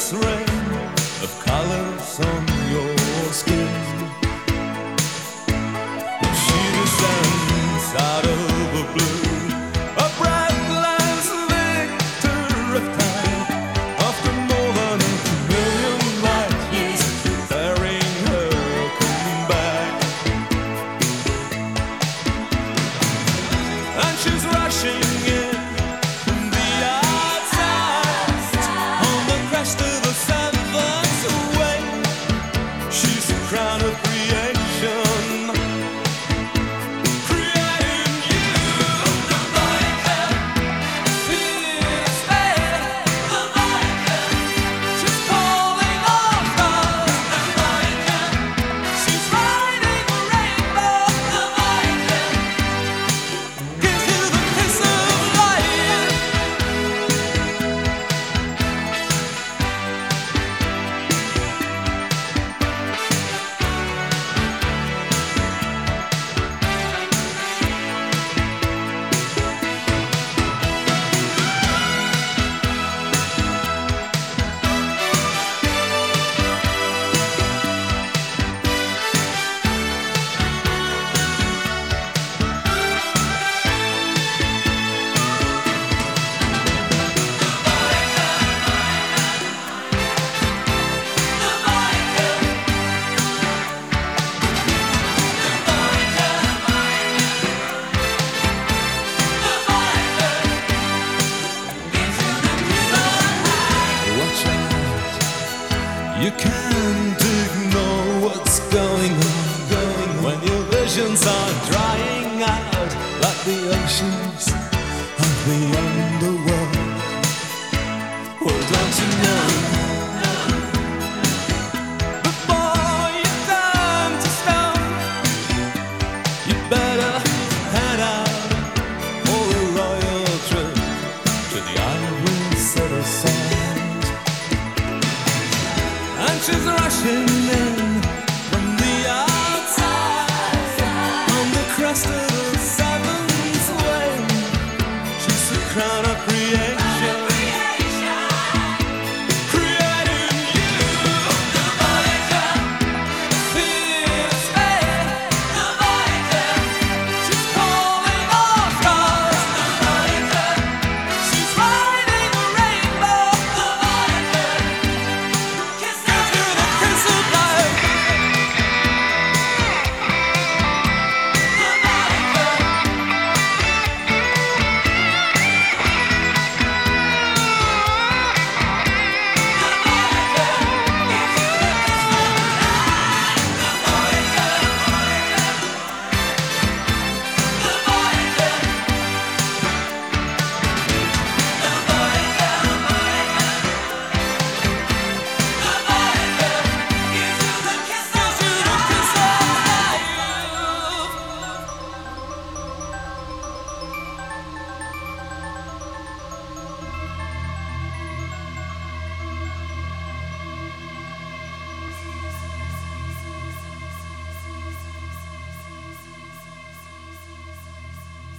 endless rain of colors on your skin. When she descends out of the blue, a breathless victor of time, after more than 1,000,000 light years, bearing her coming back. And she's rushing in from the outside, on the crest of the seventh wave. She's the crown of creation, creating you. The Viking, feels dead. The Viking, she's calling off us. The Viking, she's riding the rainbow. The Viking gives you the kiss of light. Watch out, you can't ignore what's going on when your visions are drying out like the ocean.